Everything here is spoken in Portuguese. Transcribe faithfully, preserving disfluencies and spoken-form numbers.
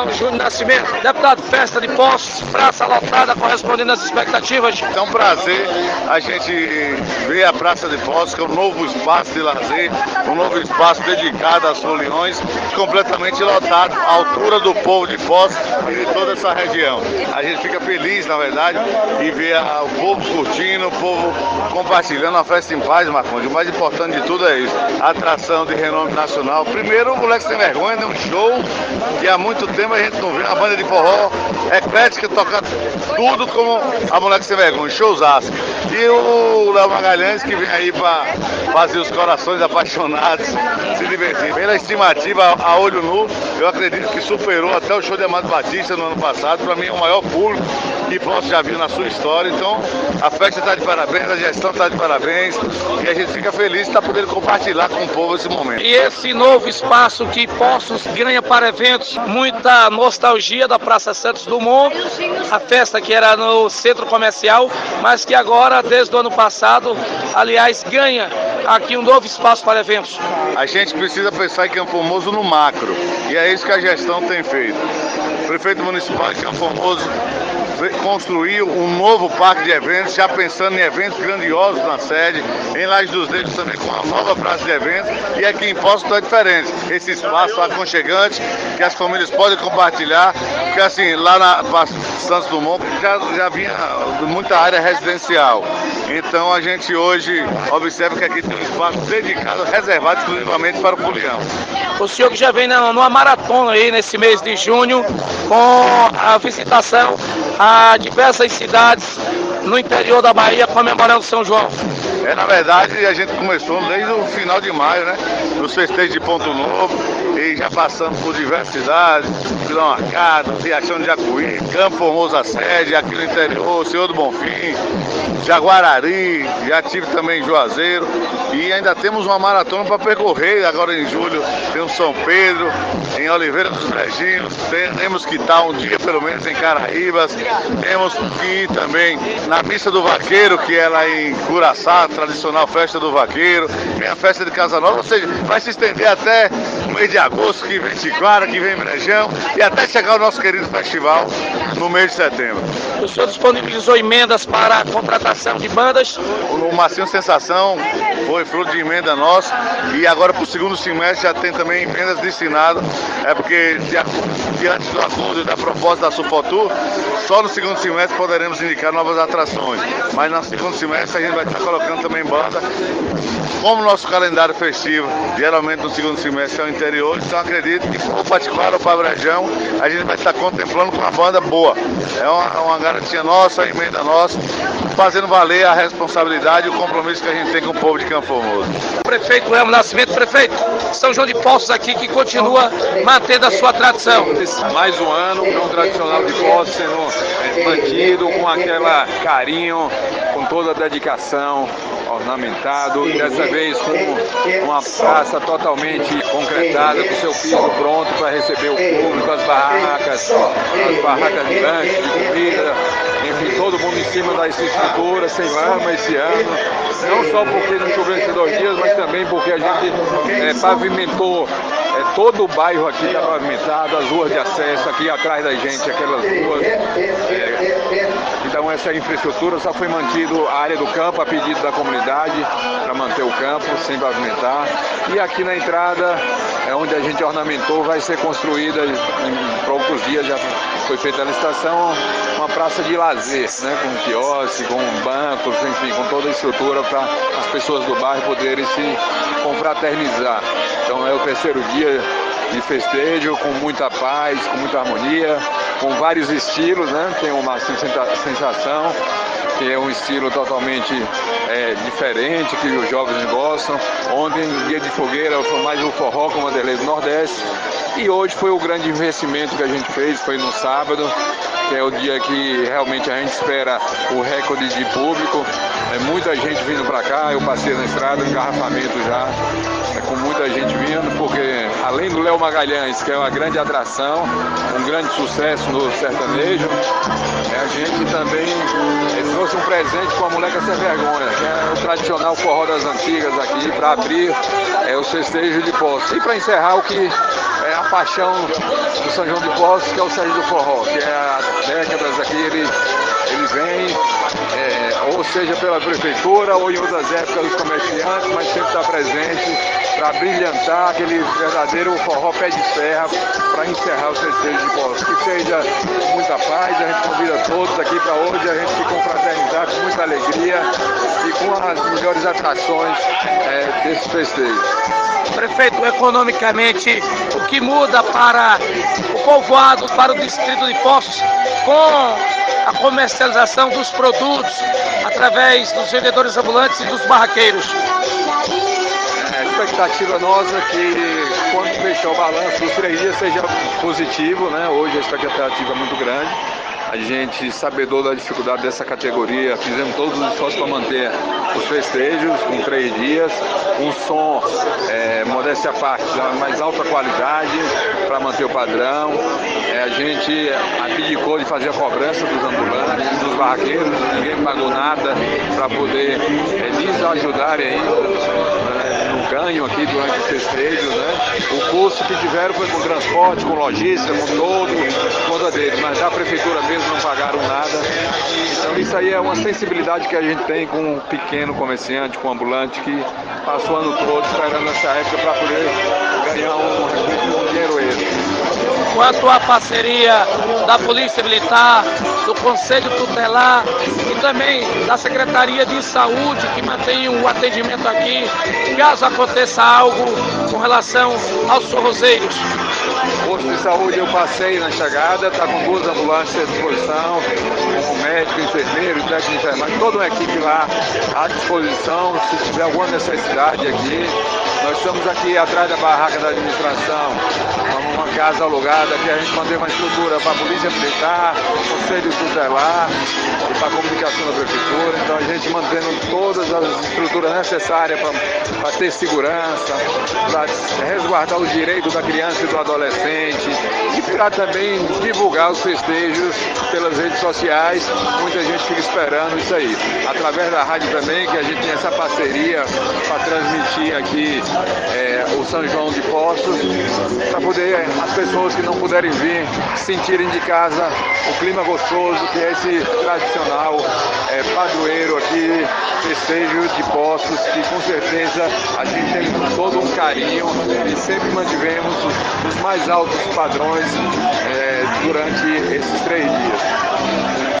Júnior Nascimento. Deputado, festa de Poços, praça lotada, correspondendo às expectativas. É um prazer a gente ver a Praça de Poços, que é um novo espaço de lazer, um novo espaço dedicado às foliões, completamente lotado, à altura do povo de Poços e de toda essa região. A gente fica feliz, na verdade, em ver a, o povo curtindo, o povo compartilhando a festa em paz, Marcondes. O mais importante de tudo é isso, a atração de renome nacional. Primeiro, o Moleque Sem Vergonha deu um show que há muito tempo a gente não vê uma banda de forró eclética tocar tudo como a Moleque Sem Vergonha, showzaço. E o Léo Magalhães, que vem aí para fazer os corações apaixonados se divertir. Pela estimativa a olho nu, eu acredito que superou até o show de Amado Batista no ano passado. Para mim é o maior público que Poços já viu na sua história. Então a festa está de parabéns, a gestão está de parabéns e a gente fica feliz de estar podendo compartilhar com o povo esse momento. E esse novo espaço que Poços ganha para eventos, muita nostalgia da Praça Santos Dumont, a festa que era no centro comercial, mas que agora, desde o ano passado, aliás, ganha aqui um novo espaço para eventos. A gente precisa pensar em Campo Formoso no macro, e é isso que a gestão tem feito. O prefeito municipal de Campo Formoso construiu um novo parque de eventos, já pensando em eventos grandiosos na sede, em Laje dos Negros também com uma nova praça de eventos, e aqui em Poços está diferente. Esse espaço aconchegante, que as famílias podem compartilhar, porque assim, lá na Praça Santos Dumont já, já vinha muita área residencial. Então a gente hoje observa que aqui tem um espaço dedicado, reservado exclusivamente para o folião. O senhor que já vem numa maratona aí nesse mês de junho, com a visitação a diversas cidades no interior da Bahia comemorando São João. É, na verdade, a gente começou desde o final de maio, né? Nos festejos de Ponto Novo, e já passamos por diversas cidades, Vila Marcado, Riachão de Jacuí, Campo Formoso a sede, aqui no interior, Senhor do Bonfim, Jaguarari, já tive também em Juazeiro, e ainda temos uma maratona para percorrer agora em julho. Tem o São Pedro, em Oliveira dos Brejinhos, temos que estar um dia pelo menos em Caraíbas, temos que ir também na Missa do Vaqueiro, que é lá em Curaçá, tradicional festa do Vaqueiro, tem a festa de Casa Nova, ou seja, vai se estender até o mês de agosto, que vem Tiquara, que vem Brejão, e até chegar o nosso querido festival no mês de setembro. O senhor disponibilizou emendas para a contratação de bandas? O Marcinho Sensação foi fruto de emenda nossa, e agora para o segundo semestre já tem também emendas destinadas, é porque diante do acordo e da proposta da Sufotur, só no segundo semestre poderemos indicar novas atrações, mas no segundo semestre a gente vai estar colocando também banda. Como o nosso calendário festivo geralmente no segundo semestre é o interior, então acredito que ou para Tiquara ou para Brejão a gente vai estar contemplando com uma banda boa. É uma, uma garantia nossa, uma emenda nossa, fazendo valer a responsabilidade e o compromisso que a gente tem com o povo de Campo Formoso. Prefeito Léo Nascimento, prefeito, São João de Poços aqui que continua mantendo a sua tradição. Mais um ano, é um tradicional de Poços sendo é, mantido com aquela carinho, com toda a dedicação, ornamentado, dessa vez com uma praça totalmente concretada, com seu piso pronto para receber o público, as barracas, as barracas de lanche, de comida, enfim, todo mundo em cima da estrutura, sem lama esse ano, não só porque não choveu esses dois dias, mas também porque a gente é, pavimentou é, todo o bairro aqui está pavimentado, as ruas de acesso aqui atrás da gente, aquelas ruas. É, então essa infraestrutura só foi mantido a área do campo a pedido da comunidade para manter o campo sem pavimentar. E aqui na entrada, é onde a gente ornamentou, vai ser construída em poucos dias, já foi feita a licitação, uma praça de lazer, né, com quiosque, com bancos, enfim, com toda a estrutura para as pessoas do bairro poderem se confraternizar. Então é o terceiro dia de festejo, com muita paz, com muita harmonia, com vários estilos, né? Tem uma sensação, que é um estilo totalmente é, diferente, que os jovens gostam. Ontem, dia de fogueira, foi mais um forró com o Vanderlei do Nordeste. E hoje foi o grande investimento que a gente fez, foi no sábado, que é o dia que realmente a gente espera o recorde de público. É muita gente vindo para cá, eu passei na estrada, engarrafamento já, é, com muita gente vindo, porque além do Léo Magalhães, que é uma grande atração, um grande sucesso no sertanejo, é, a gente também é, trouxe um presente com a Moleque Sem Vergonha, que é o tradicional forró das antigas aqui, para abrir é, o festejo de Poços. E para encerrar, o que é a paixão do São João de Poços, que é o Sérgio do Forró, que é há décadas aqui, ele, ele vem, é, ou seja pela prefeitura, ou em outras épocas os comerciantes, mas sempre está presente para brilhantar aquele verdadeiro forró pé de serra para encerrar os festejos de Poços. Que seja muita paz, a gente convida todos aqui para hoje, a gente se confraternizar com muita alegria e com as melhores atrações é, desses festejos. Prefeito, economicamente, o que muda para o povoado, para o distrito de Poços, com a comercialização dos produtos através dos vendedores ambulantes e dos barraqueiros? A expectativa nossa é que quando fechar o balanço dos três dias seja positivo, né? Hoje a expectativa é muito grande. A gente, sabedor da dificuldade dessa categoria, fizemos todos os esforços para manter os festejos com três dias, um som, é, modéstia à parte, da mais alta qualidade, para manter o padrão. É, a gente abdicou de fazer a cobrança dos ambulantes, dos barraqueiros, ninguém pagou nada para poder é, lhes ajudarem aí, né, no ganho aqui durante os festejos, né? O custo que tiveram foi com transporte, com logística, com todo, conta deles, mas da prefeitura mesmo não pagaram nada. Então isso aí é uma sensibilidade que a gente tem com o pequeno comerciante, com o ambulante que passou o ano todo esperando essa época para poder ganhar um, um dinheiro extra. Quanto à parceria da Polícia Militar, do Conselho Tutelar e também da Secretaria de Saúde, que mantém o atendimento aqui, caso aconteça algo com relação aos forrozeiros. O posto de saúde eu passei na chegada, está com duas ambulâncias à disposição, com médico, enfermeiro, técnico de enfermagem, toda uma equipe lá à disposição, se tiver alguma necessidade aqui. Nós estamos aqui atrás da barraca da administração, uma casa alugada, que a gente mantém uma estrutura para a Polícia Militar, Conselho Tutelar e para a comunicação da Prefeitura. Então a gente mantendo todas as estruturas necessárias para ter segurança, para resguardar os direitos da criança e do adolescente e para também divulgar os festejos pelas redes sociais. Muita gente fica esperando isso aí. Através da rádio também, que a gente tem essa parceria para transmitir aqui é, o São João de Poços, para poder as pessoas que não puderem vir sentirem de casa o clima gostoso que é esse tradicional é, padroeiro aqui, festejo de Poços, que com certeza a gente tem todo um carinho e sempre mantivemos os mais altos padrões é, durante esses três dias.